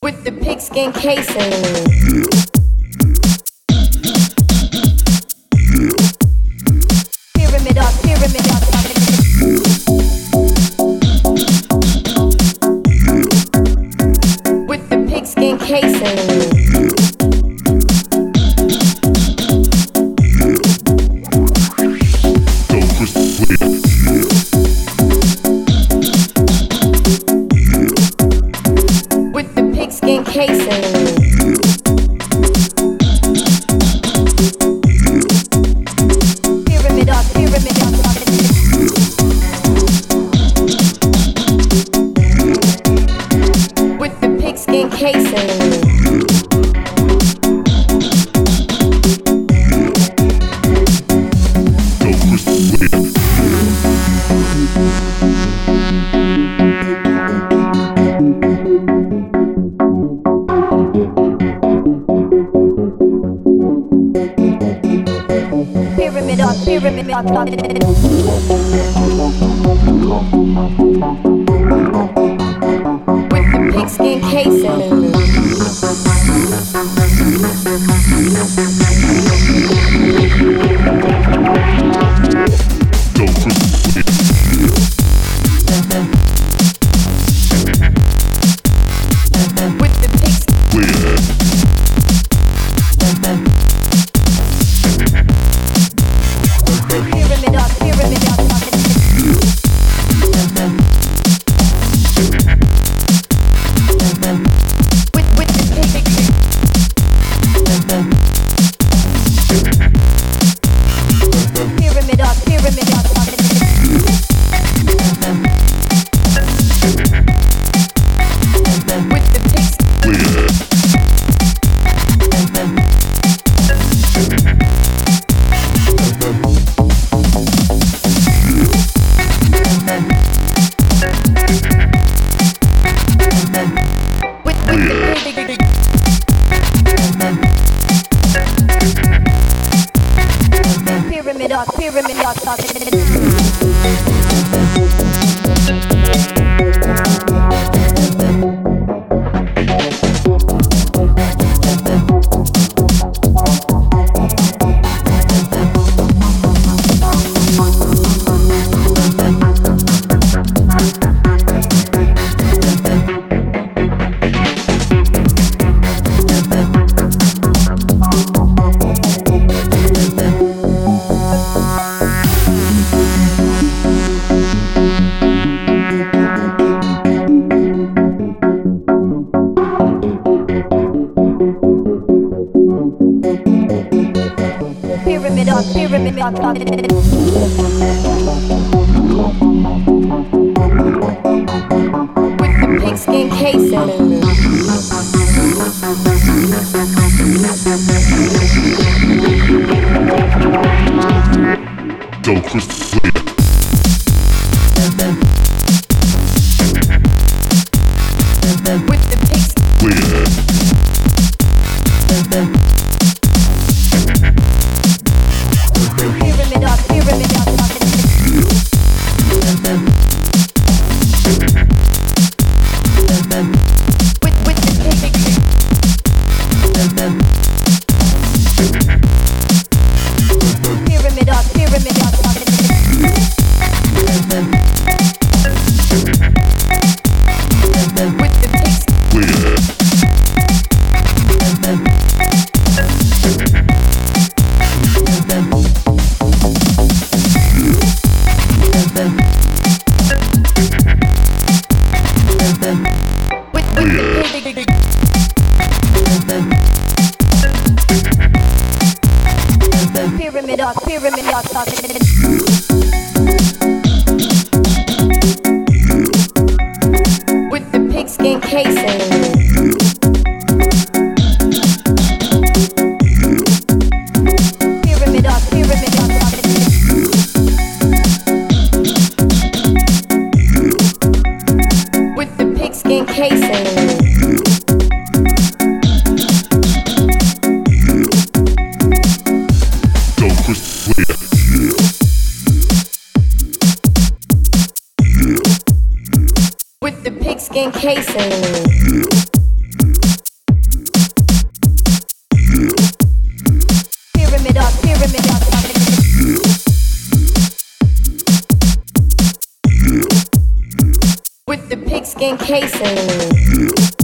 with the pigskin casing. Pyramid up, pyramid up. With the pigskin casing. Pigskin casing. Pyramid up, pyramid up. With the pigskin casing. Pyramid up, pyramid up. With the pigskin casing. With the pigskin. Pyramid up, pyramid up. With the pigskin. Pyramid up, pyramid up. With the pigskin. Pyramid up, pyramid up. Pyramid up, pyramid up. With the pigskin casing. Go, Chris. With the pigskin. Pyramid up, pyramid up. With the pigskin. Pyramid up, pyramid up. With the pigskin. With the pig. Pyramid up, pyramid up. With the pigskin casing. Pyramid up, pyramid up. With the pigskin casing. With the pigskin casing. Pigskin casing.